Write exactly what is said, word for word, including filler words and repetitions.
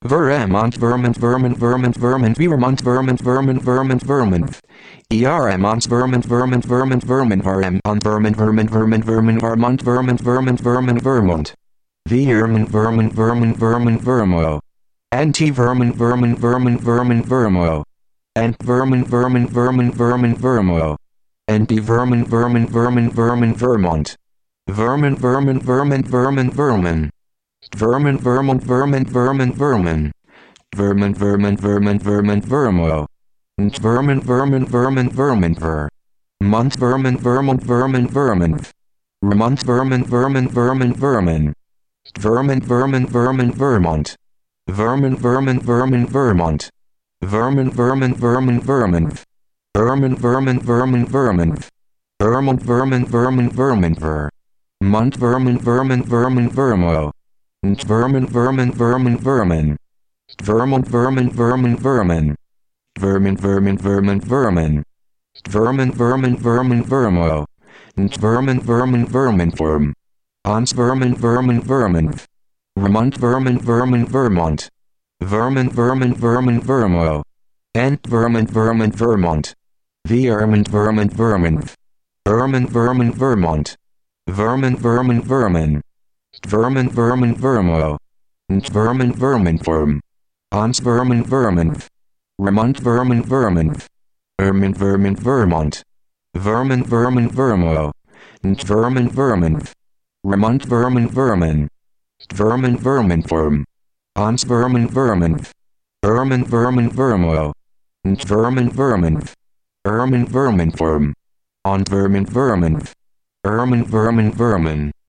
Vermont, Vermont, Vermont, Vermont, Vermont, Vermont, Vermont, Vermont, Vermont, Vermont. Ermont, Vermont, Vermont, Vermont, Vermont, Vermont, Vermont, Vermont, Vermont, Vermont, Vermont, Vermont, Vermont, Vermont, Vermont. Vermont, Vermont, Vermont, Vermont, Vermo. Anti Vermont, Vermont, Vermont, Vermont, Vermo. Ant Vermont, Vermont, Vermont, Vermont, Vermo. Anti Vermont, Vermont, Vermont, Vermont, Vermont. Vermont, Vermont, Vermont, Vermont, Vermont. Vermont, Vermont, Vermont, Vermont, Vermont. Vermont, Vermont, Vermont, Vermont, Vermo. Vermont, Vermont, Vermont, Vermont, Ver. Mont, Vermont, Vermont, Vermont, Vermont. Vermont, Vermont, Vermont, Vermont, Vermont. Vermont, Vermont, Vermont, Vermont. Vermont, Vermont, Vermont, Vermont. Vermont, Vermont, Vermont, Vermont. Vermont, Vermont, Vermont, Vermont. Vermont, Vermont, Vermont, Vermont, Ver. Mont, Vermont, Vermont, Vermont, Vermo. Vermont, Vermont, Vermont, Vermont. Vermont, Vermont, Vermont, Vermont. Vermont, Vermont, Vermont, Vermont. Vermont, Vermont, Vermont, Vermo. Vermont, Vermont, Vermont, Verm. Ons Vermont, Vermont, Vermont. Vermont, Vermont, Vermont, Vermont. Vermont, Vermont, Vermont, Vermo. Ant Vermont, Vermont, Vermont. Vermont, Vermont, Vermont. Vermont, Vermont, Vermont. Vermont, Vermont, Vermont. Vermont, Vermont, Vermo. Vermont, Vermont, Verm. Ons Vermont, Vermont. Vermont, Vermont, Vermont. Vermont, Vermont, Vermont. Vermont, Vermont, Vermo. Vermont, Vermont. Vermont, Vermont, Vermont. Vermont, Vermont, Verm. Ons Vermont, Vermont. Vermont, Vermont, Vermo. Vermont, Vermont. Vermont, Vermont, Verm. On Vermont, Vermont. Vermont, Vermont, Vermont.